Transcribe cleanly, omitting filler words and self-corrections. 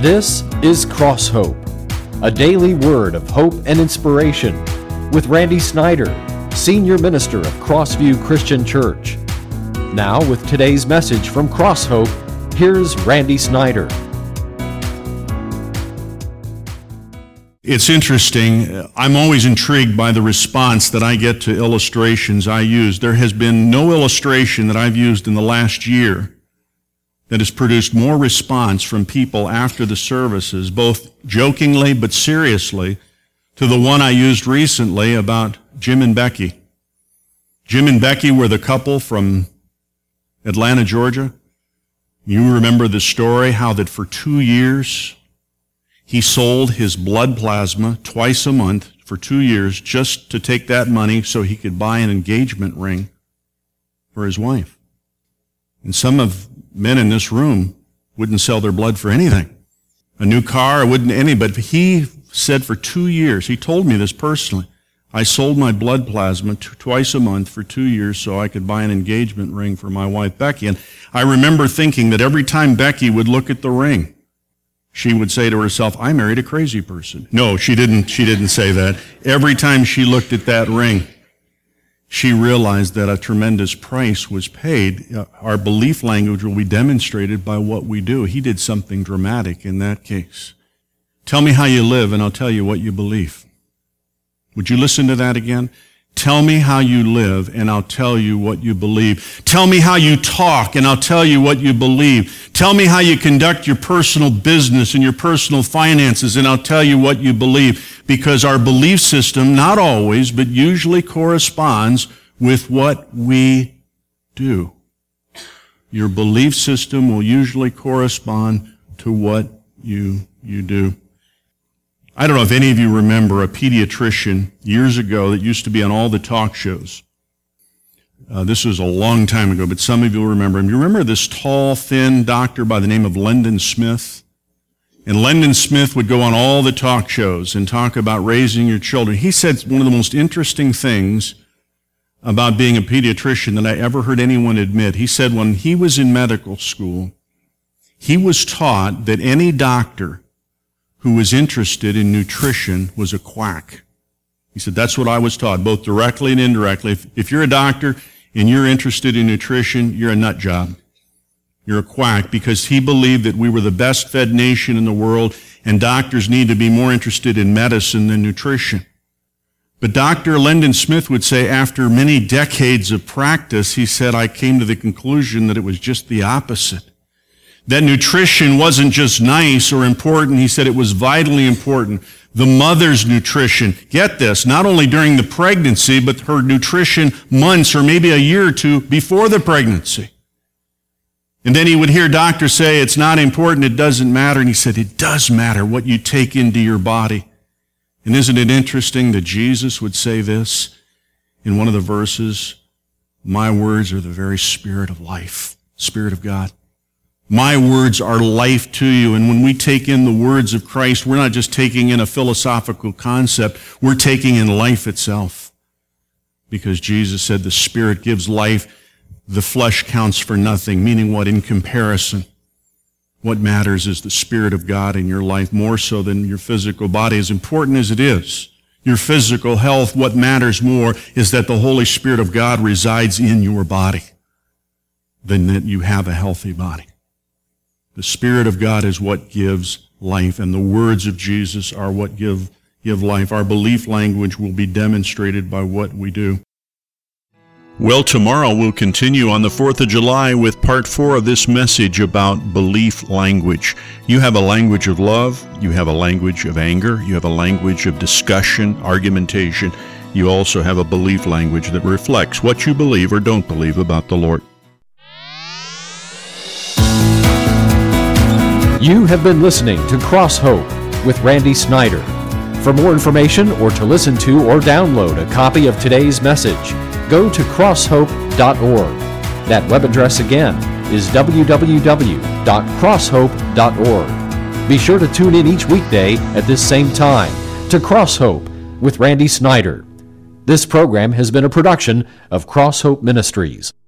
This is Cross Hope, a daily word of hope and inspiration with Randy Snyder, Senior Minister of Crossview Christian Church. Now with today's message from Cross Hope, here's Randy Snyder. It's interesting. I'm always intrigued by the response that I get to illustrations I use. There has been no illustration that I've used in the last year that has produced more response from people after the services, both jokingly but seriously, to the one I used recently about Jim and Becky. Jim and Becky were the couple from Atlanta, Georgia. You remember the story, how that for 2 years he sold his blood plasma twice a month for 2 years just to take that money so he could buy an engagement ring for his wife. And some of men in this room wouldn't sell their blood for anything. A new car, but he said for 2 years, he told me this personally, I sold my blood plasma twice a month for 2 years so I could buy an engagement ring for my wife, Becky. And I remember thinking that every time Becky would look at the ring, she would say to herself, I married a crazy person. No, she didn't say that. Every time she looked at that ring, she realized that a tremendous price was paid. Our belief language will be demonstrated by what we do. He did something dramatic in that case. Tell me how you live and I'll tell you what you believe. Would you listen to that again? Tell me how you live and I'll tell you what you believe. Tell me how you talk and I'll tell you what you believe. Tell me how you conduct your personal business and your personal finances and I'll tell you what you believe. Because our belief system, not always, but usually corresponds with what we do. Your belief system will usually correspond to what you do. I don't know if any of you remember a pediatrician years ago that used to be on all the talk shows. This was a long time ago, but some of you will remember him. You remember this tall, thin doctor by the name of Lyndon Smith? And Lyndon Smith would go on all the talk shows and talk about raising your children. He said one of the most interesting things about being a pediatrician that I ever heard anyone admit. He said when he was in medical school, he was taught that any doctor who was interested in nutrition was a quack. He said, that's what I was taught, both directly and indirectly. If you're a doctor and you're interested in nutrition, you're a nut job. You're a quack, because he believed that we were the best fed nation in the world and doctors need to be more interested in medicine than nutrition. But Dr. Lyndon Smith would say after many decades of practice, he said, I came to the conclusion that it was just the opposite. That nutrition wasn't just nice or important. He said it was vitally important. The mother's nutrition, get this, not only during the pregnancy, but her nutrition months or maybe a year or two before the pregnancy. And then he would hear doctors say, it's not important, it doesn't matter. And he said, it does matter what you take into your body. And isn't it interesting that Jesus would say this in one of the verses? My words are the very Spirit of life, Spirit of God. My words are life to you. And when we take in the words of Christ, we're not just taking in a philosophical concept, we're taking in life itself. Because Jesus said the Spirit gives life, the flesh counts for nothing, meaning what? In comparison, what matters is the Spirit of God in your life more so than your physical body. As important as it is, your physical health, what matters more is that the Holy Spirit of God resides in your body than that you have a healthy body. The Spirit of God is what gives life, and the words of Jesus are what give life. Our belief language will be demonstrated by what we do. Well, tomorrow we'll continue on the 4th of July with part 4 of this message about belief language. You have a language of love, you have a language of anger, you have a language of discussion, argumentation. You also have a belief language that reflects what you believe or don't believe about the Lord. You have been listening to Cross Hope with Randy Snyder. For more information or to listen to or download a copy of today's message, go to crosshope.org. That web address again is www.crosshope.org. Be sure to tune in each weekday at this same time to Cross Hope with Randy Snyder. This program has been a production of Cross Hope Ministries.